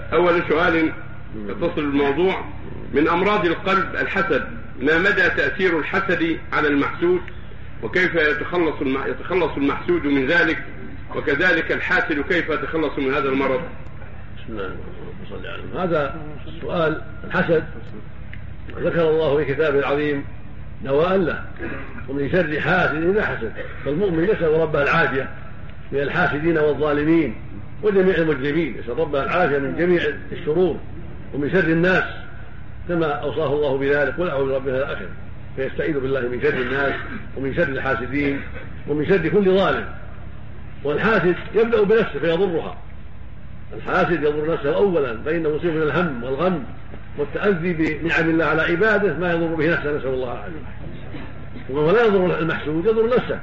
أول سؤال يتصل بالموضوع: من أمراض القلب الحسد، ما مدى تأثير الحسد على المحسود، وكيف يتخلص المحسود من ذلك، وكذلك الحاسد كيف يتخلص من هذا المرض؟ بسم الله الرحمن الرحيم. هذا السؤال الحسد ذكر الله في كتابه العظيم دواء له، ومن شر حاسد إذا حسد، فالمؤمن يسأل ربه العافية من الحاسدين والظالمين وجميع المجرمين، يسأل ربه العافية من جميع الشرور ومن شر الناس كما أوصاه الله بذلك: قل أعوذ برب الآخر، فيستعيذ بالله من شر الناس ومن شر الحاسدين ومن شر كل ظالم. والحاسد يبدأ بنفسه فيضرها، الحاسد يضر نفسه أولا، فإنه يصيب من الهم والغم والتأذي بنعم الله على عباده ما يضر به نفسه، نسأل الله العافية. ولا يضر المحسود، يضر نفسه.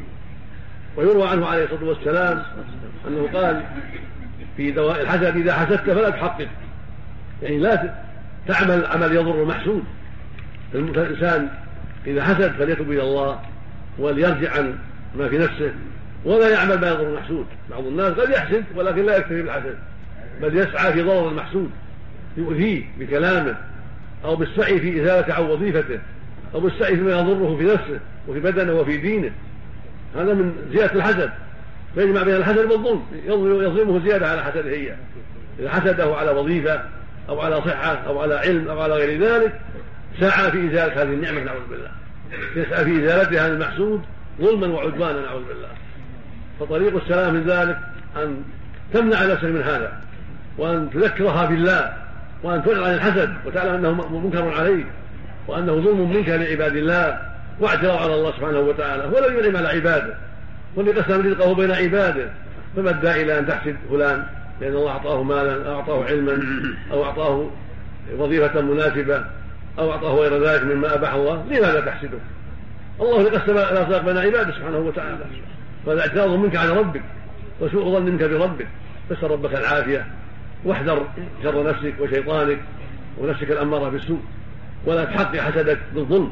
ويروى عنه عليه الصلاة والسلام أنه قال في دواء الحسد: إذا حسدت فلا تحقق، يعني لا تعمل عمل يضر المحسود. فالإنسان إذا حسد فليتوب إلى الله وليرجع عن ما في نفسه ولا يعمل ما يضر المحسود. بعض الناس قد يحسد ولكن لا يكتفي بالحسد، بل يسعى في ضرر المحسود، يؤذيه بكلامه أو بالسعي في إزالة عن وظيفته أو بالسعي فيما يضره في نفسه وفي بدنه وفي دينه. هذا من زيادة الحسد، فيجمع بين الحسد والظلم، يظلمه زيادة على حسده هي. إذا حسده على وظيفة أو على صحة أو على علم أو على غير ذلك سعى في إزالة هذه النعمة، نعوذ بالله، يسعى في إزالتها المحسود ظلما وعدوانا، نعوذ بالله. فطريق السلام من ذلك أن تمنع نفسك من هذا، وأن تذكرها بالله، وأن تعلن عن الحسد وتعلم أنه منكر عليك وأنه ظلم منك لعباد الله واعتراض على الله سبحانه وتعالى. ولن ينعم على عباده، ولقسم رزقه بين عباده، فما الداعي إلى أن تحسد فلان لأن الله أعطاه مالا أو أعطاه علما أو أعطاه وظيفة مناسبة أو أعطاه غير ذلك مما أباح الله؟ لماذا تحسده؟ الله لقسم الأرزاق بين عباده سبحانه وتعالى، فهذا اعتراض منك على ربك وسوء ظن منك بربك. فاسأل ربك العافية واحذر شر نفسك وشيطانك ونفسك الأمارة بالسوء، ولا تحقق حسدك بالظلم.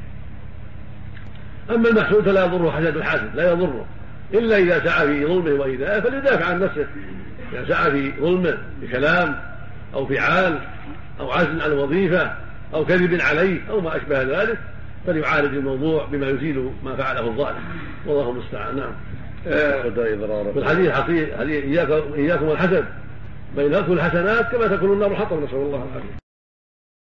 أما المحسود فلا يضره حسد الحاسد، لا يضره إلا إذا سعى في ظلمه وإيذائه فليدافع عن نفسه. إذا سعى في ظلمه بكلام أو فعال أو عزل عن وظيفة أو كذب عليه أو ما أشبه ذلك فليعالج الموضوع بما يزيل ما فعله الظالم، والله المستعان. نعم. في الحديث إياكم والحسد، فإن أكل الحسنات كما تكون النار حطب، نسأل الله العافية.